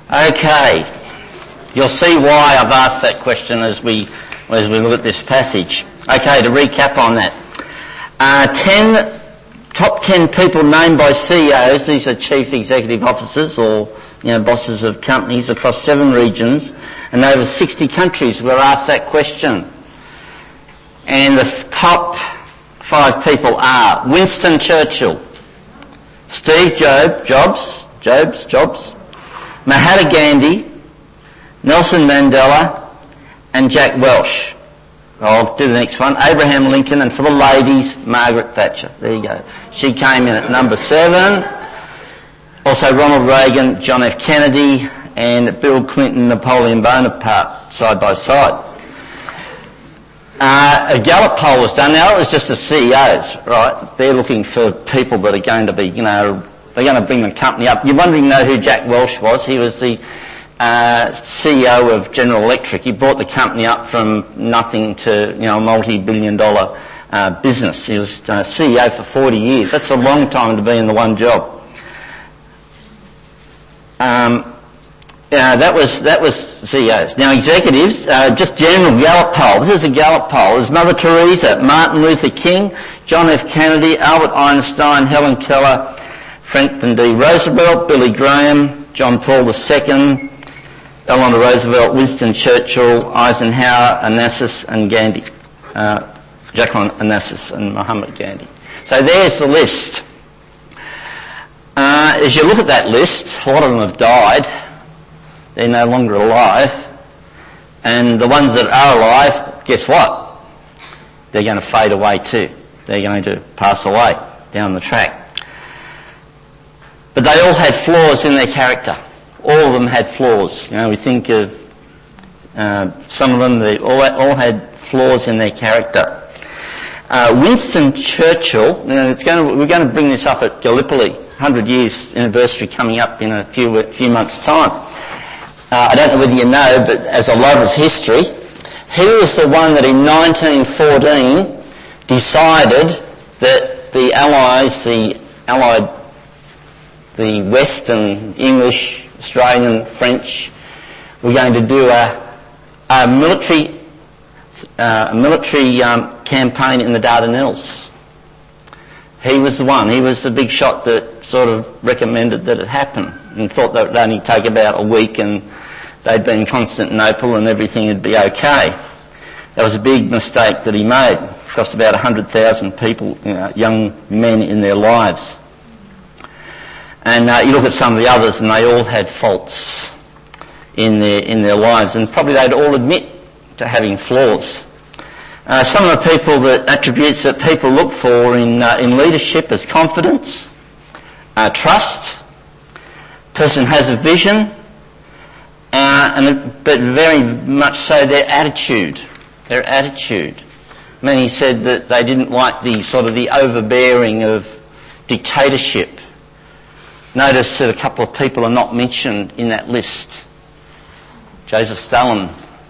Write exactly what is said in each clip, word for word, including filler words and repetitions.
Okay, you'll see why I've asked that question as we as we look at this passage. Okay, to recap on that, uh, ten top ten people named by C E Os. These are chief executive officers or you know bosses of companies across seven regions and over sixty countries were asked that question. And the f- top five people are Winston Churchill, Steve Job, Jobs, Jobs, Jobs, Mahatma Gandhi, Nelson Mandela, and Jack Welch. I'll do the next one. Abraham Lincoln, and for the ladies, Margaret Thatcher. There you go. She came in at number seven. Also Ronald Reagan, John F. Kennedy, and Bill Clinton, Napoleon Bonaparte, side by side. Uh, a Gallup poll was done. Now it was just the C E Os, right? They're looking for people that are going to be, you know, they're going to bring the company up. You wondering know who Jack Welch was? He was the uh, C E O of General Electric. He brought the company up from nothing to, you know, a multi-billion dollar uh, business. He was uh, C E O for forty years. That's a long time to be in the one job. Um, Uh, that was that was C E Os. Now executives, uh, just general Gallup poll. This is a Gallup poll. There's Mother Teresa, Martin Luther King, John F. Kennedy, Albert Einstein, Helen Keller, Franklin D. Roosevelt, Billy Graham, John Paul the Second, Eleanor Roosevelt, Winston Churchill, Eisenhower, Onassis, and Gandhi. Uh, Jacqueline Onassis and Muhammad Gandhi. So there's the list. Uh, as you look at that list, a lot of them have died. They're no longer alive. And the ones that are alive, guess what? They're going to fade away too. They're going to pass away down the track. But they all had flaws in their character. All of them had flaws. You know, we think of uh, some of them, they all, all had flaws in their character. Uh, Winston Churchill, you know, it's going to, we're going to bring this up at Gallipoli, one hundred years anniversary coming up in a few, few months' time. Uh, I don't know whether you know, but as a lover of history, he was the one that in nineteen fourteen decided that the Allies, the Allied, the Western, English, Australian, French, were going to do a, a military, uh, a military um, campaign in the Dardanelles. He was the one. He was the big shot that sort of recommended that it happen and thought that it would only take about a week and they'd be in Constantinople and everything would be okay. That was a big mistake that he made. It cost about one hundred thousand people, you know, young men in their lives. And uh, you look at some of the others and they all had faults in their in their lives, and probably they'd all admit to having flaws. Uh, some of the people that attributes that people look for in uh, in leadership is confidence, uh, trust. Person has a vision, uh, and but very much so their attitude. Their attitude. Many said that they didn't like the sort of the overbearing of dictatorship. Notice that a couple of people are not mentioned in that list. Joseph Stalin,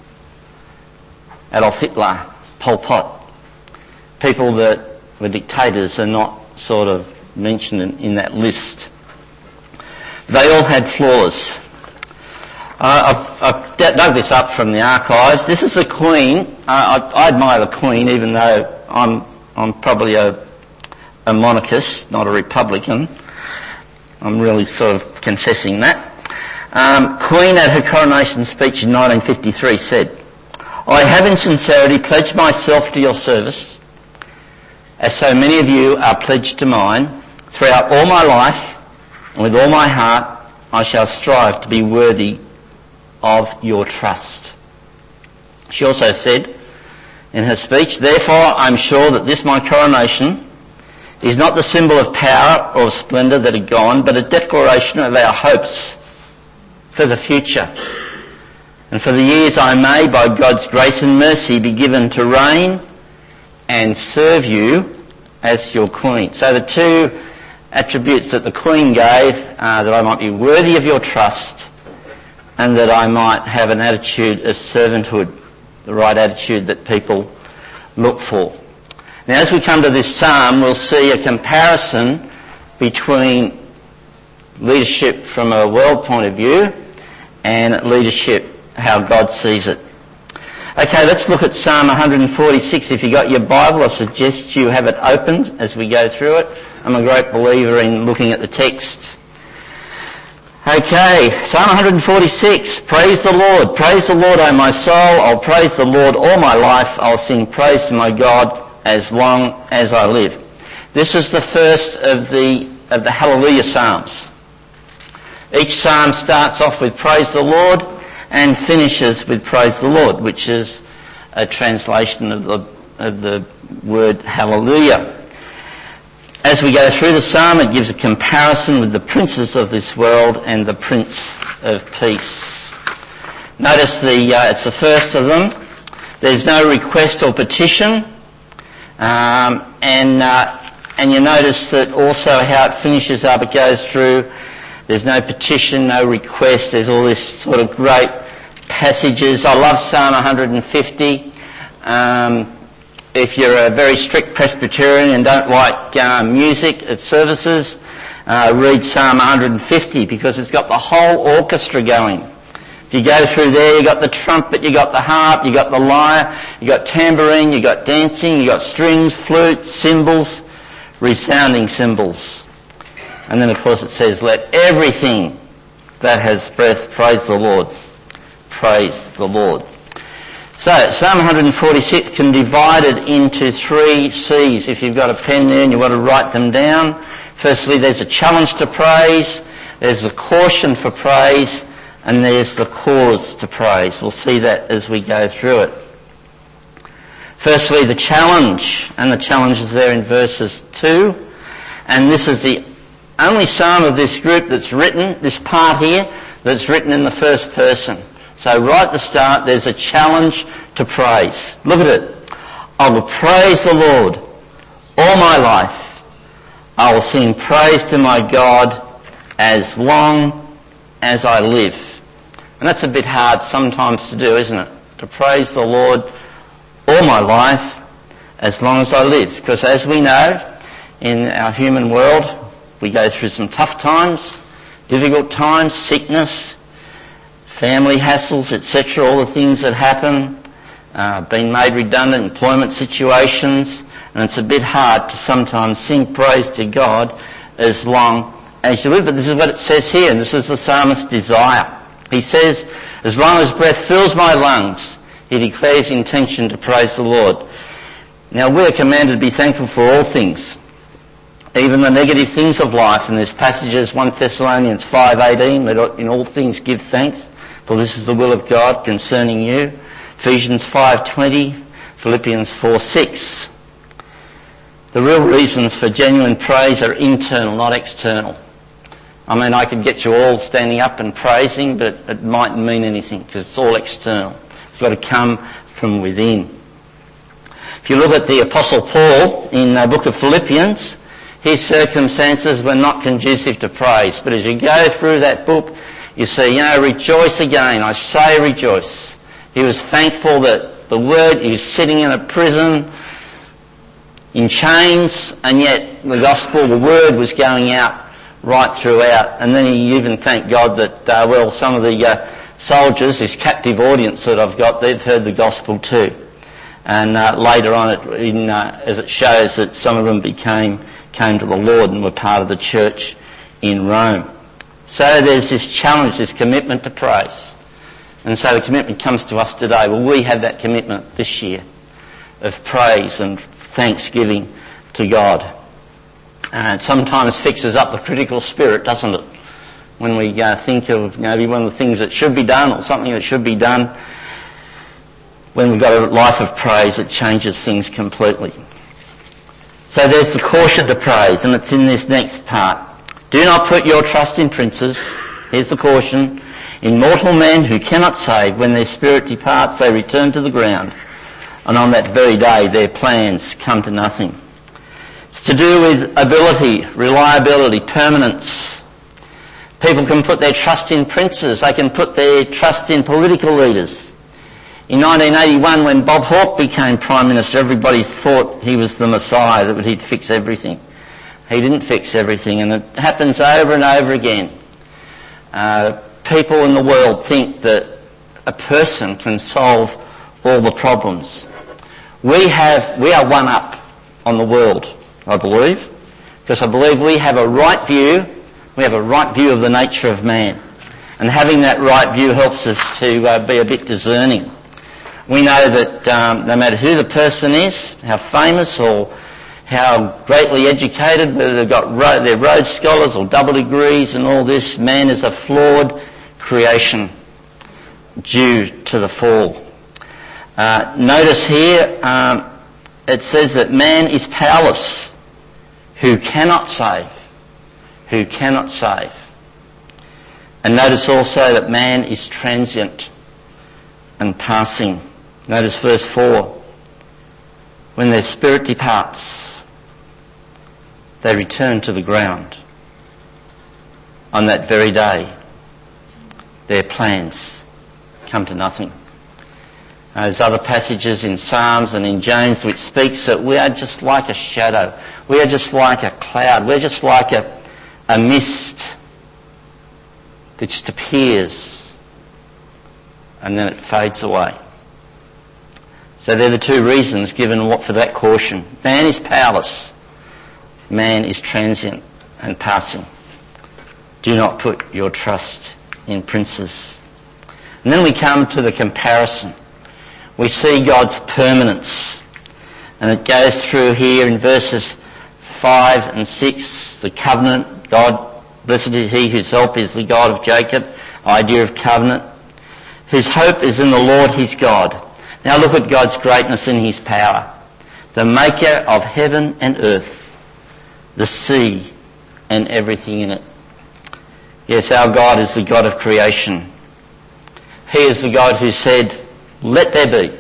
Adolf Hitler, Pol Pot. People that were dictators are not sort of mentioned in, in that list. They all had flaws. Uh, I've, I've dug this up from the archives. This is the Queen. Uh, I, I admire the Queen, even though I'm I'm probably a, a monarchist, not a Republican. I'm really sort of confessing that. Um, Queen at her coronation speech in nineteen fifty-three said, "I have in sincerity pledged myself to your service, as so many of you are pledged to mine. Throughout all my life, and with all my heart, I shall strive to be worthy of your trust." She also said in her speech, "Therefore I am sure that this my coronation is not the symbol of power or of splendour that are gone, but a declaration of our hopes for the future, and for the years I may, by God's grace and mercy, be given to reign and serve you as your Queen." So the two attributes that the Queen gave, uh, that I might be worthy of your trust and that I might have an attitude of servanthood, the right attitude that people look for. Now as we come to this psalm, we'll see a comparison between leadership from a world point of view and leadership, how God sees it. Okay, let's look at Psalm one forty-six. If you've got your Bible, I suggest you have it opened as we go through it. I'm a great believer in looking at the text. Okay, Psalm one forty-six. Praise the Lord. Praise the Lord, O my soul. I'll praise the Lord all my life. I'll sing praise to my God as long as I live. This is the first of the of the Hallelujah Psalms. Each psalm starts off with praise the Lord and finishes with praise the Lord, which is a translation of the of the word hallelujah. As we go through the psalm, it gives a comparison with the princes of this world and the Prince of Peace. Notice the uh, it's the first of them. There's no request or petition, um, and uh, and you notice that also how it finishes up. It goes through. There's no petition, no request. There's all this sort of great passages. I love Psalm one fifty. Um, if you're a very strict Presbyterian and don't like uh, music at services, uh, read Psalm one fifty because it's got the whole orchestra going. If you go through there, you got the trumpet, you got the harp, you got the lyre, you got tambourine, you got dancing, you got strings, flute, cymbals, resounding cymbals. And then, of course, it says, let everything that has breath praise the Lord. Praise the Lord. So, Psalm one forty-six can be divided into three C's. If you've got a pen there and you want to write them down. Firstly, there's a challenge to praise, there's a caution for praise, and there's the cause to praise. We'll see that as we go through it. Firstly, the challenge, and the challenge is there in verses two. And this is the only psalm of this group that's written, this part here, that's written in the first person. So right at the start, there's a challenge to praise. Look at it. I will praise the Lord all my life. I will sing praise to my God as long as I live. And that's a bit hard sometimes to do, isn't it? To praise the Lord all my life as long as I live. Because as we know, in our human world, we go through some tough times, difficult times, sickness, family hassles, et cetera, all the things that happen, uh, being made redundant, employment situations, and it's a bit hard to sometimes sing praise to God as long as you live. But this is what it says here, and this is the psalmist's desire. He says, as long as breath fills my lungs, he declares his intention to praise the Lord. Now, we're commanded to be thankful for all things, even the negative things of life. And there's passages, First Thessalonians five eighteen, that in all things give thanks, for this is the will of God concerning you. Ephesians five twenty, Philippians four six. The real reasons for genuine praise are internal, not external. I mean, I could get you all standing up and praising, but it mightn't mean anything because it's all external. It's got to come from within. If you look at the Apostle Paul in the book of Philippians, his circumstances were not conducive to praise. But as you go through that book, you see, you know, rejoice again. I say rejoice. He was thankful that the word, he was sitting in a prison, in chains, and yet the gospel, the word was going out right throughout. And then he even thanked God that, uh, well, some of the uh, soldiers, this captive audience that I've got, they've heard the gospel too. And uh, later on, it, in, uh, as it shows that some of them became came to the Lord and were part of the church in Rome. So there's this challenge, this commitment to praise. And so the commitment comes to us today. Well, we have that commitment this year of praise and thanksgiving to God. And it sometimes fixes up the critical spirit, doesn't it? When we uh, think of maybe one of the things that should be done or something that should be done, when we've got a life of praise, it changes things completely. So there's the caution to praise, and it's in this next part. Do not put your trust in princes, here's the caution, in mortal men who cannot save. When their spirit departs, they return to the ground, and on that very day their plans come to nothing. It's to do with ability, reliability, permanence. People can put their trust in princes, they can put their trust in political leaders. In nineteen eighty-one, when Bob Hawke became Prime Minister, everybody thought he was the Messiah, that he'd fix everything. He didn't fix everything, and it happens over and over again. Uh, people in the world think that a person can solve all the problems. We have, we are one up on the world, I believe, because I believe we have a right view, we have a right view of the nature of man. And having that right view helps us to uh, be a bit discerning. We know that um, no matter who the person is, how famous or how greatly educated, whether they've got ro- they're Rhodes Scholars or double degrees and all this, man is a flawed creation due to the fall. Uh, notice here, um, it says that man is powerless, who cannot save, who cannot save. And notice also that man is transient and passing. Notice verse four. When their spirit departs, they return to the ground. On that very day, their plans come to nothing. Uh, there's other passages in Psalms and in James which speaks that we are just like a shadow. We are just like a cloud. We're just like a, a mist that just appears and then it fades away. So they're the two reasons given what for that caution. Man is powerless. Man is transient and passing. Do not put your trust in princes. And then we come to the comparison. We see God's permanence. And it goes through here in verses five and six, the covenant. God, blessed is he whose help is the God of Jacob, idea of covenant, whose hope is in the Lord his God. Now look at God's greatness in his power. The maker of heaven and earth, the sea and everything in it. Yes, our God is the God of creation. He is the God who said, let there be.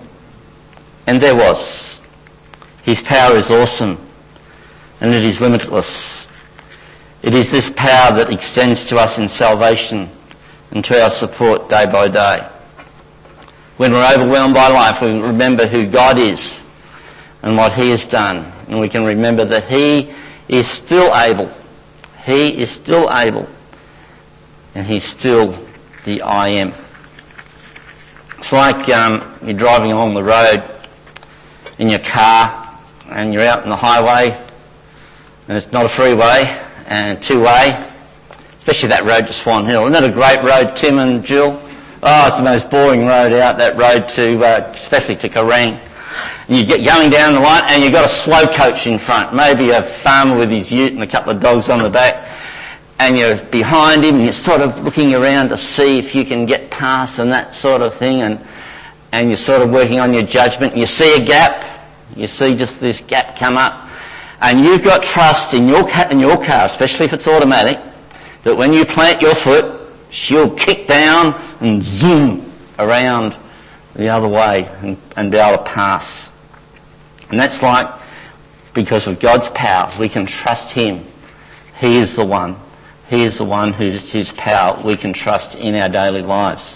And there was. His power is awesome and it is limitless. It is this power that extends to us in salvation and to our support day by day. When we're overwhelmed by life, we remember who God is and what he has done. And we can remember that he is still able. He is still able. And he's still the I am. It's like um, you're driving along the road in your car and you're out on the highway and it's not a freeway and two-way, especially that road to Swan Hill. Isn't that a great road, Tim and Jill? Oh, it's the most boring road out, that road to, uh, especially to Kerrang. And you get going down the line and you've got a slow coach in front, maybe a farmer with his ute and a couple of dogs on the back, and you're behind him and you're sort of looking around to see if you can get past and that sort of thing, and and you're sort of working on your judgment. You see a gap, you see just this gap come up, and you've got trust in your car, in your car, especially if it's automatic, that when you plant your foot, she'll kick down and zoom around the other way and, and be able to pass. And that's like, because of God's power, we can trust him. He is the one. He is the one whose his power we can trust in our daily lives.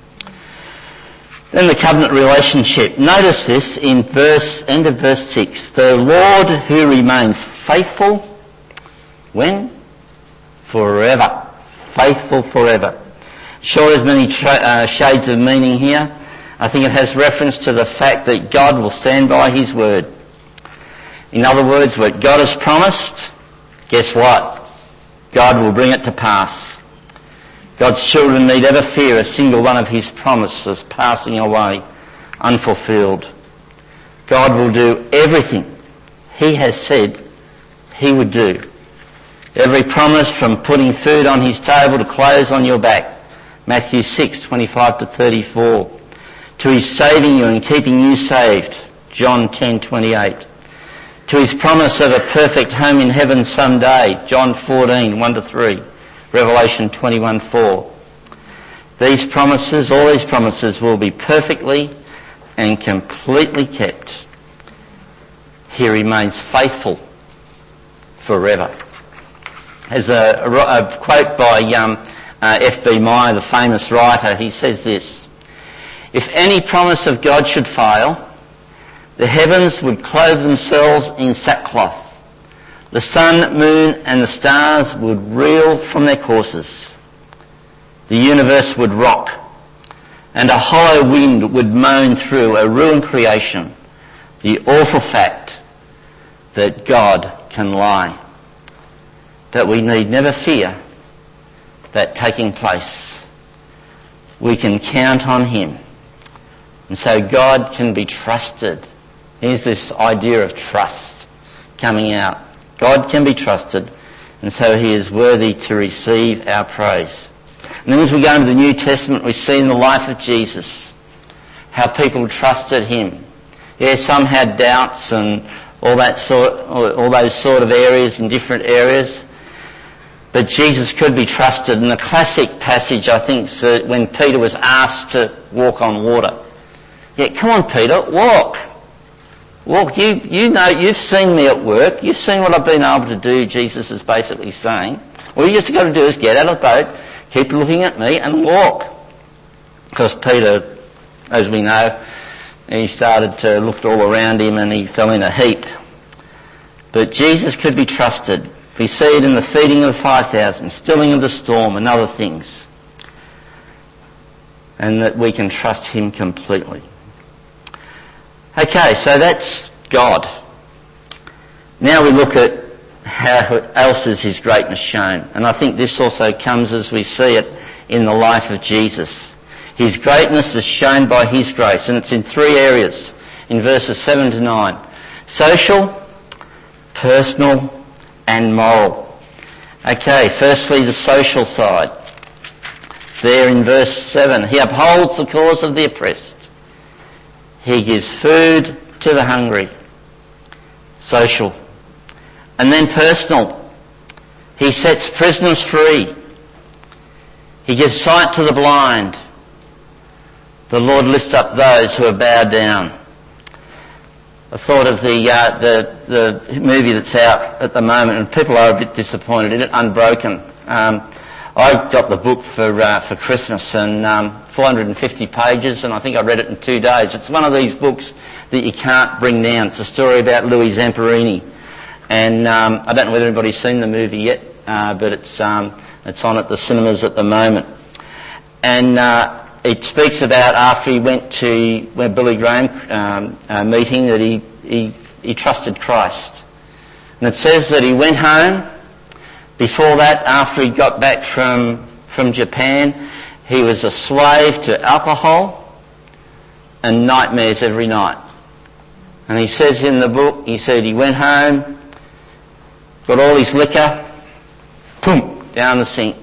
Then the covenant relationship. Notice this in verse, end of verse six. The Lord who remains faithful, when? Forever. Faithful forever. Sure, there's many tra- uh, shades of meaning here. I think it has reference to the fact that God will stand by his word. In other words, what God has promised, guess what? God will bring it to pass. God's children need ever fear a single one of his promises passing away unfulfilled. God will do everything he has said he would do. Every promise, from putting food on his table to clothes on your back, Matthew six, twenty-five to thirty-four, to his saving you and keeping you saved, John ten, twenty-eight, to his promise of a perfect home in heaven someday, John fourteen, one to three, Revelation twenty-one, four. These promises, all these promises, will be perfectly and completely kept. He remains faithful forever. There's a, a, a quote by um, uh, F B Meyer, the famous writer. He says this: if any promise of God should fail, the heavens would clothe themselves in sackcloth. The sun, moon and the stars would reel from their courses. The the universe would rock, and a hollow wind would moan through a ruined creation the awful fact that God can lie. But we need never fear that taking place. We can count on him. And so God can be trusted. Here's this idea of trust coming out. God can be trusted, and so he is worthy to receive our praise. And then as we go into the New Testament, we see in the life of Jesus how people trusted him. Yeah, some had doubts and all that sort, all those sort of areas in different areas. But Jesus could be trusted. And the classic passage, I think, is when Peter was asked to walk on water. Yeah, come on, Peter, walk. Walk. You, you know, you've seen me at work. You've seen what I've been able to do, Jesus is basically saying. All you just got to do is get out of the boat, keep looking at me and walk. Because Peter, as we know, he started to look all around him and he fell in a heap. But Jesus could be trusted. We see it in the feeding of the five thousand, stilling of the storm and other things. And that we can trust him completely. Okay, so that's God. Now we look at how else is his greatness shown. And I think this also comes as we see it in the life of Jesus. His greatness is shown by his grace, and it's in three areas, in verses seven to nine. Social, personal, and moral. Okay, firstly the social side. It's there in verse seven. He upholds the cause of the oppressed. He gives food to the hungry. Social. And then personal. He sets prisoners free. He gives sight to the blind. The Lord lifts up those who are bowed down. I thought of the uh, the the movie that's out at the moment, and people are a bit disappointed in it, Unbroken. Um, I got the book for uh, for Christmas, and um, four hundred fifty pages, and I think I read it in two days. It's one of these books that you can't bring down. It's a story about Louis Zamperini, and um, I don't know whether anybody's seen the movie yet, uh, but it's um, it's on at the cinemas at the moment, and uh, it speaks about after he went to where Billy Graham um, uh, meeting that he, he he trusted Christ, and it says that he went home. Before that, after he got back from from Japan, he was a slave to alcohol and nightmares every night. And he says in the book, he said he went home, got all his liquor, boom, down the sink.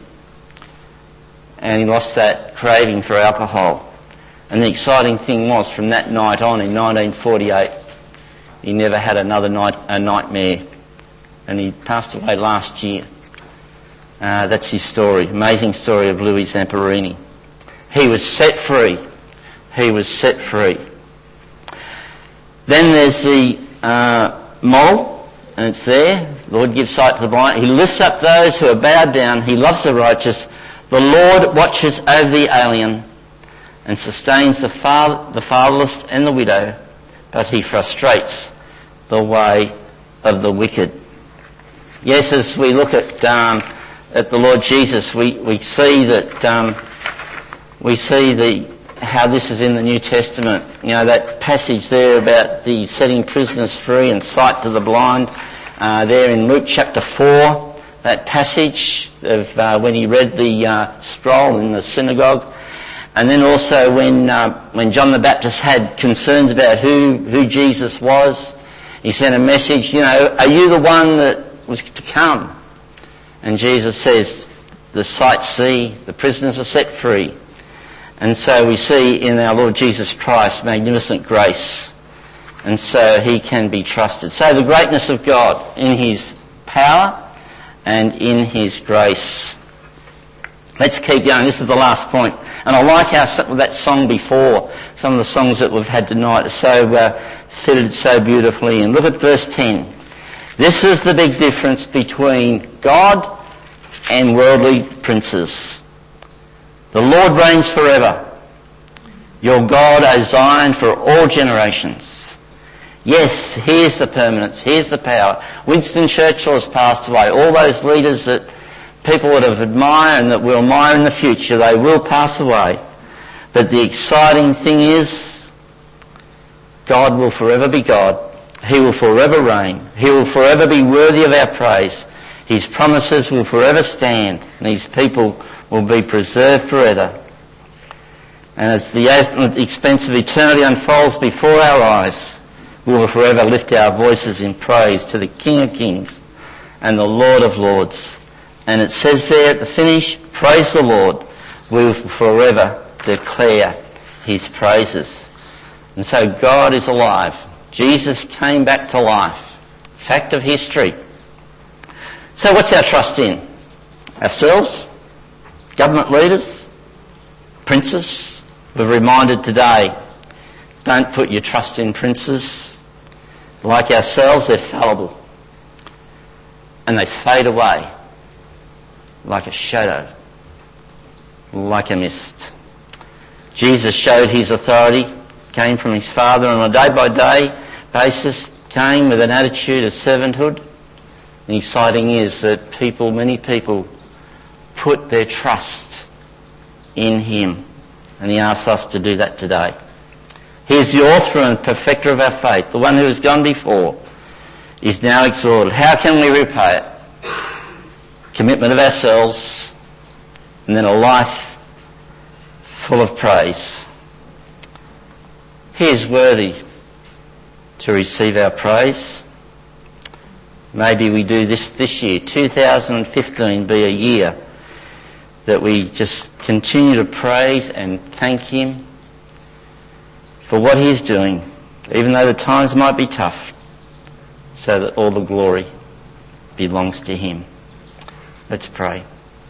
And he lost that craving for alcohol. And the exciting thing was, from that night on in nineteen forty-eight, he never had another night a nightmare. And he passed away last year. Uh, that's his story, amazing story of Louis Zamperini. He was set free. He was set free. Then there's the uh, moral, and it's there. The Lord gives sight to the blind. He lifts up those who are bowed down. He loves the righteous. The Lord watches over the alien and sustains the, father, the fatherless and the widow, but he frustrates the way of the wicked. Yes, as we look at um, at the Lord Jesus, we, we see that um, we see the how this is in the New Testament. You know, that passage there about the setting prisoners free and sight to the blind, uh, there in Luke chapter four, that passage of uh, when he read the uh, scroll in the synagogue. And then also when uh, when John the Baptist had concerns about who, who Jesus was, he sent a message, you know, are you the one that was to come? And Jesus says, the sight see, the prisoners are set free. And so we see in our Lord Jesus Christ magnificent grace. And so he can be trusted. So the greatness of God in his power and in his grace. Let's keep going. This is the last point. And I like how that song before, some of the songs that we've had tonight are so uh, fitted so beautifully. And look at verse ten. This is the big difference between God and worldly princes. The Lord reigns forever. Your God, O Zion, for all generations. Yes, here's the permanence, here's the power. Winston Churchill has passed away. All those leaders that people that have admired and that we'll admire in the future, they will pass away. But the exciting thing is, God will forever be God. He will forever reign. He will forever be worthy of our praise. His promises will forever stand, and his people will be preserved forever. And as the expense of eternity unfolds before our eyes, we will forever lift our voices in praise to the King of Kings and the Lord of Lords. And it says there at the finish, praise the Lord. We will forever declare his praises. And so God is alive. Jesus came back to life. Fact of history. So what's our trust in? Ourselves? Government leaders? Princes? We're reminded today, don't put your trust in princes. Like ourselves, they're fallible. And they fade away like a shadow, like a mist. Jesus showed his authority, came from his Father on a day-by-day basis, came with an attitude of servanthood. The exciting is that people, many people, put their trust in him. And he asks us to do that today. He is the author and perfecter of our faith. The one who has gone before is now exalted. How can we repay it? Commitment of ourselves, and then a life full of praise. He is worthy to receive our praise. Maybe we do this this year, two thousand fifteen be a year that we just continue to praise and thank him for what he is doing, even though the times might be tough, so that all the glory belongs to him. Let's pray.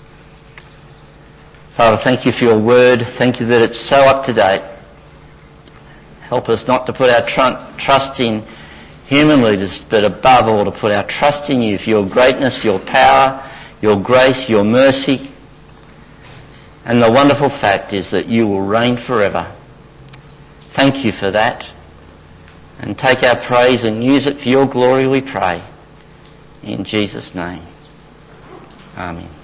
Father, thank you for your word. Thank you that it's so up to date. Help us not to put our tr- trust in human leaders, but above all to put our trust in you for your greatness, your power, your grace, your mercy. And the wonderful fact is that you will reign forever. Thank you for that. And take our praise and use it for your glory, we pray. In Jesus' name. Amen.